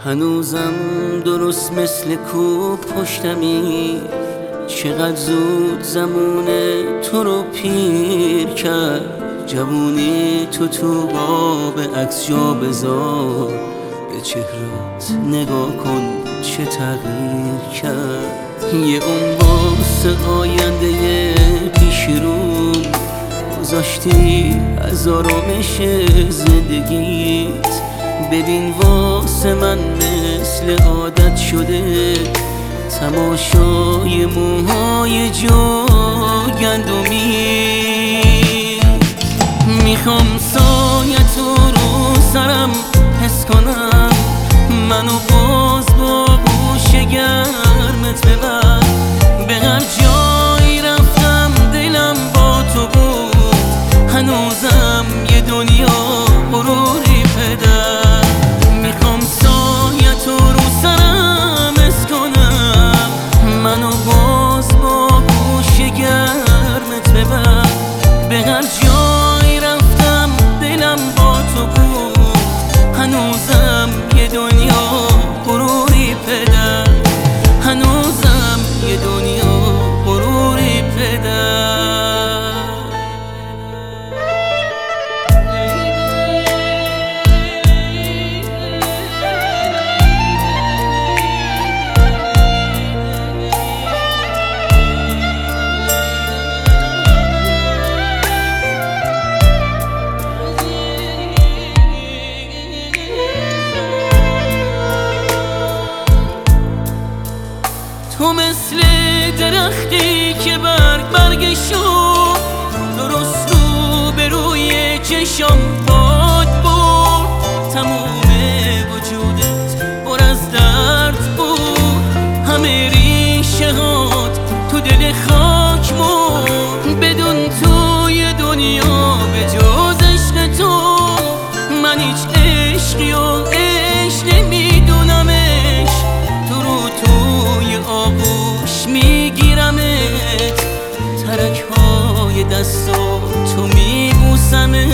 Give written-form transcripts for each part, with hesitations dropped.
هنوزم درست مثل کوه پشتمی، چقدر زود زمان تو رو پیر کرد. جوونی تو قاب عکس جا بذار، به چهرت نگاه کن چه تغییر کرد. یه عمر واسه آینده پیش رو گذاشتی از آرامش زندگیت. ببین واسه من مثل عادت شده تماشای موهای جو گندمی. میخوام سایت رو سرم حس کنم، منو باز با گوش گرمت ببر. به هر جایی رفتم دلم با تو بود، هنوزم یه دنیا غروری پدر. میخوام سایت رو سرم حس کنم، منو باز با گوش گرمت ببر. به هر جایی رفتم دلم با تو بود، هنوزم یه دنیا غروری پدر. هنوزم یه دنیا غروری پدر. تو مثل درختی که برگشو درست رو به روی چشم باد برد. تموم وجودت پر از درد بود، همه ریشه هات تو دل خاک مرد. بدون توی دنیا به جز عشق تو من هیچ عشقی و عشق نمیدونمش. تو رو توی آغوش میگیرمت، ترک های دستا تو میبوسمش.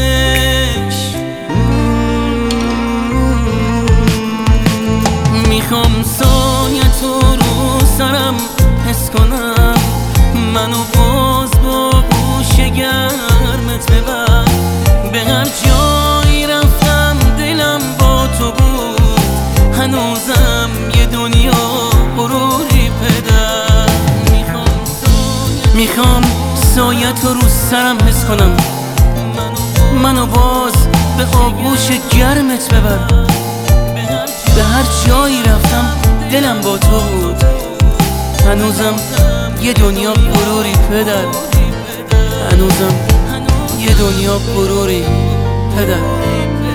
میخوام سایت رو سرم حس کنم، منو باز با گوش گرمت ببر. به هر جایی رفتم دلم با تو بود، هنوزم یه دنیا غروری پدر. میخوام سایت رو سرم حس کنم، منو باز به آغوش گرمت ببر. به هر جایی رفتم دلم با تو بود، هنوزم یه دنیا غروری پدر. هنوزم یه دنیا غروری پدر.